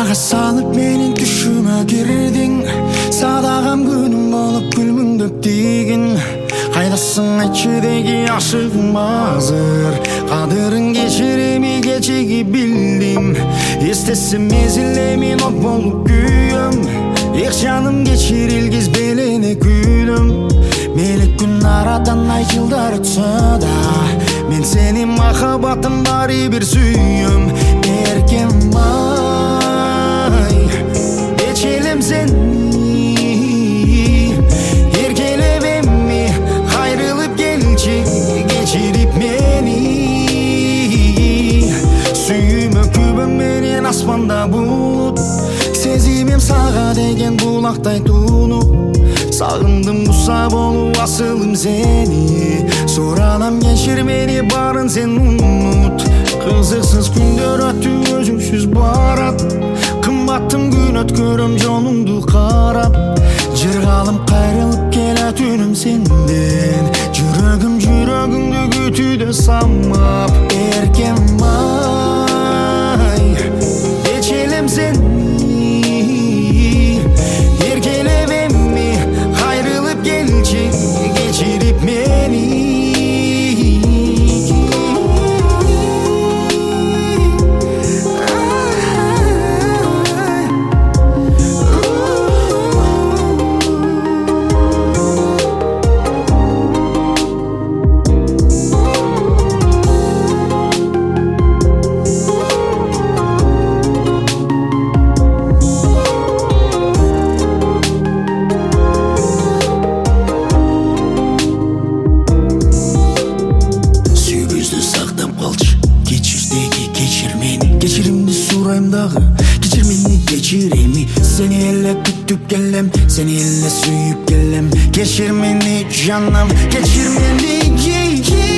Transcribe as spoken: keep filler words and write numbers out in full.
Ага салып менин түшүмө кирдиң, садагам күнүм болуп күлмүңдөп тийгин. Кайдасың айтчы деги ашыгым азыр, кадырын кечир эми кечиги билдим. Эстесем мезгил эми от болуп күйөм, эх жаным кечир илгиз белене күнүм. Мелек күн арадан ай жылдар өтсө да, мен сенин махаббатың баары бир сүйөм. Эркем ай, эчелем сени, эркелеп эми кайрылып келчи, кечирип мени. Сүйүмө күбөң менен аспанда булут, сезимим сага деген булактай тунуп. Сагындым куса болуп асылым сени, суранам кечир мени, баарын сен унут. Кызыксыз күндөр өтүп өзүңсүз барат, кымбаттым күн өткөрөм жолуңду карап. Жыргалым кайрылып келетүнүм сенден, жүрөгүм жүрөгүңдү күтүүдө самап. Эркем ай, эчелем сени, эркелеп эми кайрылып келчи, кечирип мени. Кечиримди сурайм дагы, кечир мени, кечир эми. Сени эле күтүп келем, сени эле сүйүп келем. Кечир мени жаным, кечир мени.